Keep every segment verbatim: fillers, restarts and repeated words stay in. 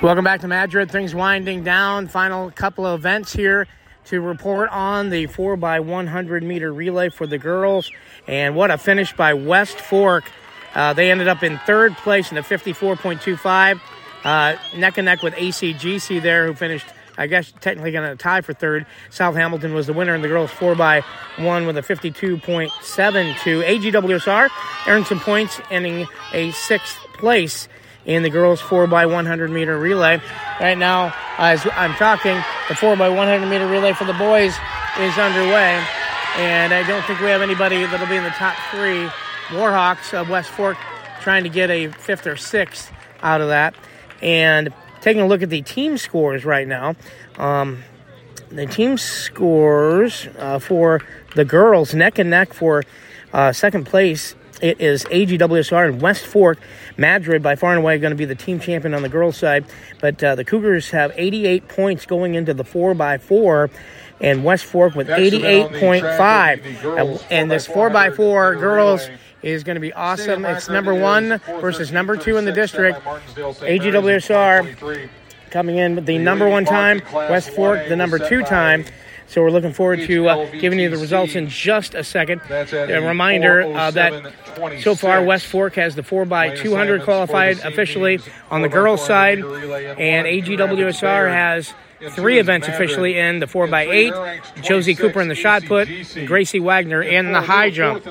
Welcome back to Madrid. Things winding down. Final couple of events here to report on the four by one hundred meter relay for the girls. And what a finish by West Fork. Uh, they ended up in third place in the fifty-four point two five. Uh, neck and neck with A C G C there, who finished, I guess, technically going to tie for third. South Hamilton was the winner in the girls four by one with a fifty-two point seven two. A G W S R earned some points, ending a sixth place in the girls four by one hundred meter relay. Right now, as I'm talking, the four by one hundred meter relay for the boys is underway. And I don't think we have anybody that'll be in the top three. Warhawks of West Fork trying to get a fifth or sixth out of that. And taking a look at the team scores right now. Um, the team scores uh, for the girls, neck and neck for uh, second place. It is A G W S R and West Fork. Madrid, by far and away, going to be the team champion on the girls' side. But uh, the Cougars have eighty-eight points going into the four by four, and West Fork with eighty-eight point five. And, and this four by four girls is going to be awesome. It's number one versus number two in the district. A G W S R coming in with the number one time, West Fork the number two time. So we're looking forward to uh, giving you the results in just a second. A reminder uh, that so far West Fork has the four by two hundred qualified officially on the girls' side, and A G W S R has three events officially in the four by eight. Josie Cooper in the shot put, Gracie Wagner in the high jump.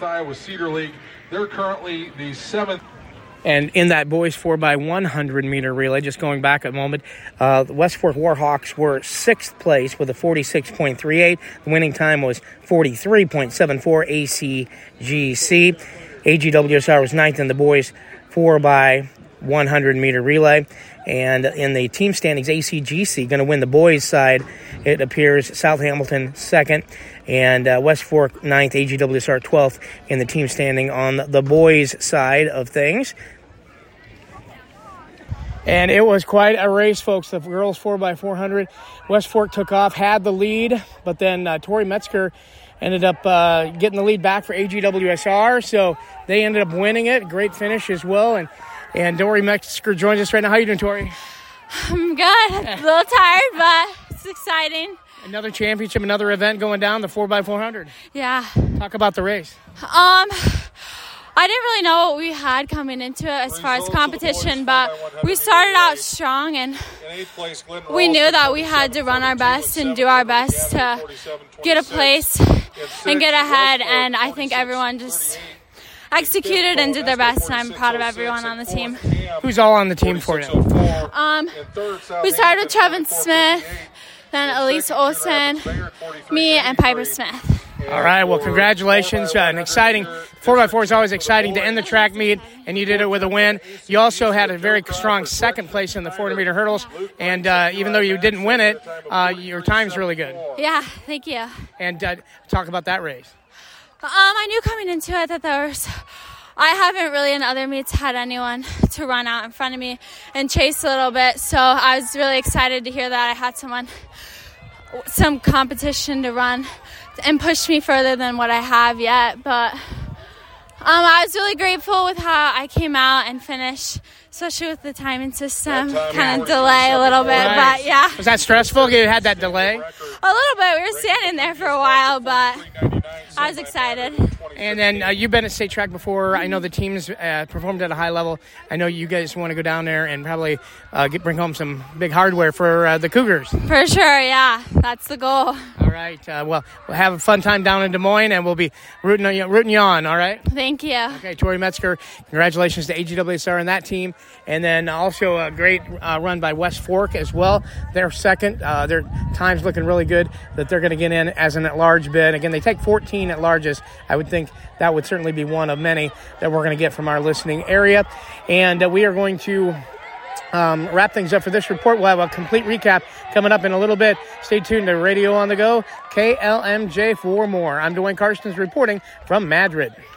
They're currently the seventh. And in that boys four by one hundred meter relay, just going back a moment, uh, the West Fork Warhawks were sixth place with a forty-six point three eight. The winning time was forty-three point seven four A C G C. A G W S R was ninth in the boys four by one hundred meter relay. And in the team standings, A C G C going to win the boys side. It appears South Hamilton second and uh, West Fork ninth, A G W S R twelfth in the team standing on the boys side of things. And it was quite a race, folks. The girls four by four hundred. West Fork took off, had the lead, but then uh, Tori Metzger ended up uh, getting the lead back for A G W S R. So they ended up winning it. Great finish as well. And And Tori Metzger joins us right now. How are you doing, Tori? I'm good. A little tired, but it's exciting. Another championship, another event going down, the four by four hundred. Yeah. Talk about the race. Um, I didn't really know what we had coming into it as far as competition, but we started out strong, and we knew that we had to run our best and do our best to get a place and get ahead, and I think everyone just executed and did their best, and I'm proud of everyone on the team. Who's all on the team for you? Um, we started with Trevin Smith, then Elise Olsen, me, and Piper Smith. All right, well, congratulations. Uh, an exciting four by four is always exciting to end the track meet, and you did it with a win. You also had a very strong second place in the four hundred meter hurdles, and uh, even though you didn't win it, uh, your time's really good. Yeah, thank you. And uh, talk about that race. Um, I knew coming into it that there was, I haven't really in other meets had anyone to run out in front of me and chase a little bit, so I was really excited to hear that I had someone, some competition to run and push me further than what I have yet, but um, I was really grateful with how I came out and finished, especially with the timing system, kind of delay a little bit, right. But yeah. Was that stressful? You had that delay? A little bit. We were standing there for a while, but I was excited. And then uh, you've been at state track before. I know the teams uh, performed at a high level. I know you guys want to go down there and probably uh, get, bring home some big hardware for uh, the Cougars. For sure, yeah. That's the goal. All right. Uh, well, we'll have a fun time down in Des Moines, and we'll be rooting, uh, rooting you on, all right? Thank you. Okay, Tori Metzger, congratulations to A G W S R and that team. And then also a great uh, run by West Fork as well. They're second. Uh, their time's looking really good that they're going to get in as an at-large bid. Again, they take fourteen at-larges. I would think that would certainly be one of many that we're going to get from our listening area. And uh, we are going to um, wrap things up for this report. We'll have a complete recap coming up in a little bit. Stay tuned to Radio on the Go, K L M J for more. I'm Dwayne Karstens reporting from Madrid.